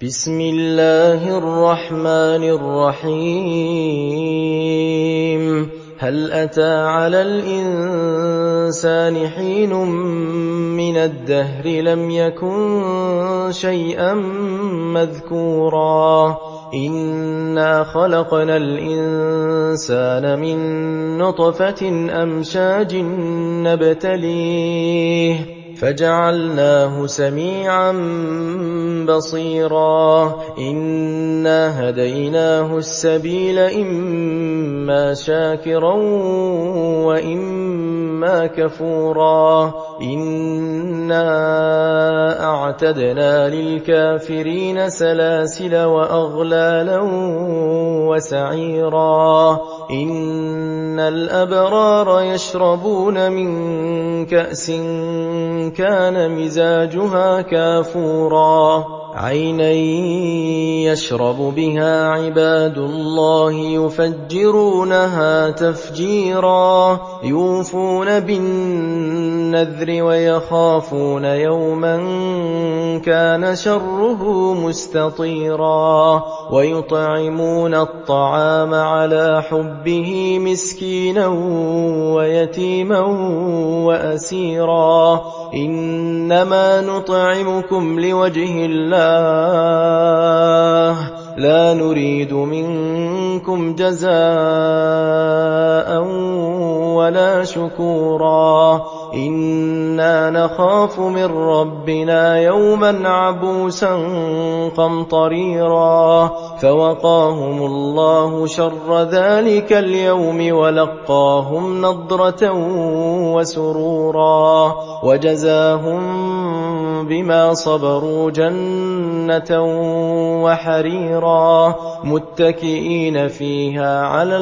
بسم الله الرحمن الرحيم هل أتى على الإنسان حين من الدهر لم يكن شيئا مذكورا إنا خلقنا الإنسان من نطفة أمشاج نبتليه فجعلناه سميعا بصيرا إنا هديناه السبيل إما شاكرا وإما كفورا إنا أعتدنا للكافرين سلاسل وأغلالا وسعيرا إن الأبرار يشربون من كأس كان مزاجها كافورا عينا يشرب بها عباد الله يفجرونها تفجيرا يوفون بالنذر ويخافون يوما كان شره مستطيرا ويطعمون الطعام على حبه مسكينا ويتيما وأسيرا إنما نطعمكم لوجه الله لا نريد منكم جزاء ولا شكورا إنا نخاف من ربنا يوما عبوسا قمطريرا فوقاهم الله شر ذلك اليوم ولقاهم نضرة وسرورا وجزاهم بما صبروا جنة وحريرا متكئين فيها على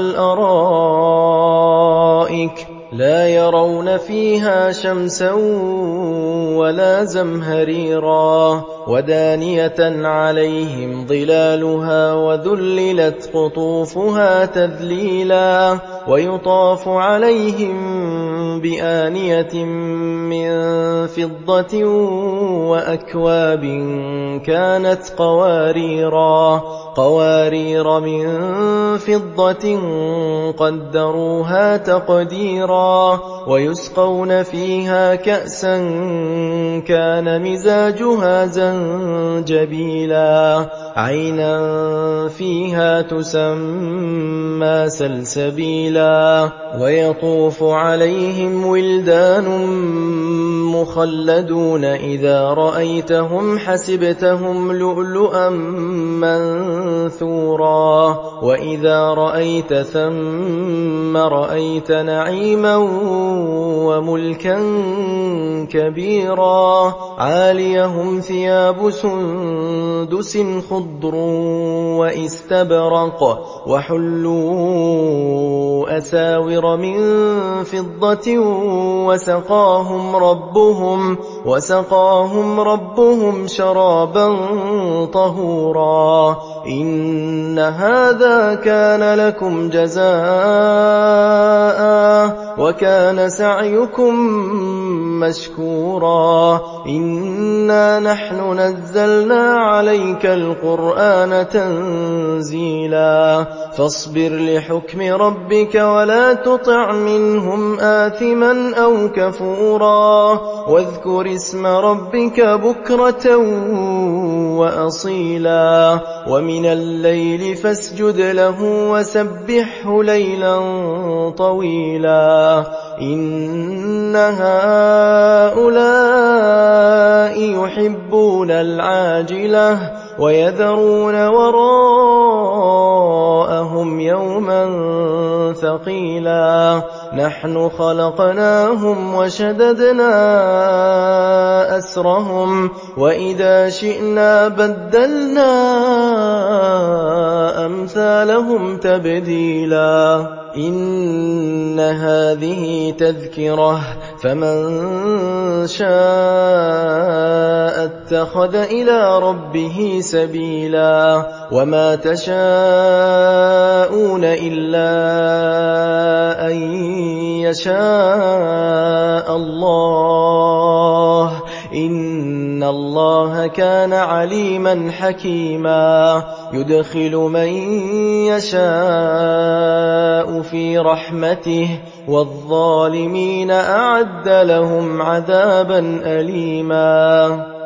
الأرائك لا يرون فيها شمسا ولا زمهريرا ودانية عليهم ظلالها وذللت قطوفها تذليلا ويطاف عليهم بآنية من فضة وأكواب كانت قوارير من فضة قدروها تقديرا ويسقون فيها كأسا كان مزاجها زنجبيلا عينا فيها تسمى سلسبيلا ويطوف عليهم ولدان مخلدون إذا رأيتهم حسبتهم لؤلؤا منثورا وإذا رأيت ثم رأيت نعيما وملكا كبيرا عاليهم ثياب سندس خضر وإستبرق وحلوا أساور من فضة وسقاهم ربهم شرابا طهورا إن هذا كان لكم جزاء وكان سعيكم مشكورا إنا نحن نزلنا عليك القرآن تنزيلا فاصبر لحكم ربك ولا تطع منهم آثما أو كفورا واذكر اسم ربك بكرة وأصيلا ومن الليل فاسجد له وسبحه ليلا طويلا إن هؤلاء يحبون العاجلة ويذرون وراءهم يوما ثقيلا نحن خلقناهم وشددنا أسرهم وإذا شئنا بدلنا أمثالهم تبديلا إن هذه تذكرة فمن شاء اتخذ إلى ربه سبيلا وما تشاءون إلا أن يشاء الله إن إِنَّ اللَّهَ كَانَ عَلِيمًا حَكِيمًا يُدْخِلُ مَن يَشَاءُ فِي رَحْمَتِهِ وَالظَّالِمِينَ أَعَدَّ لَهُمْ عَذَابًا أَلِيمًا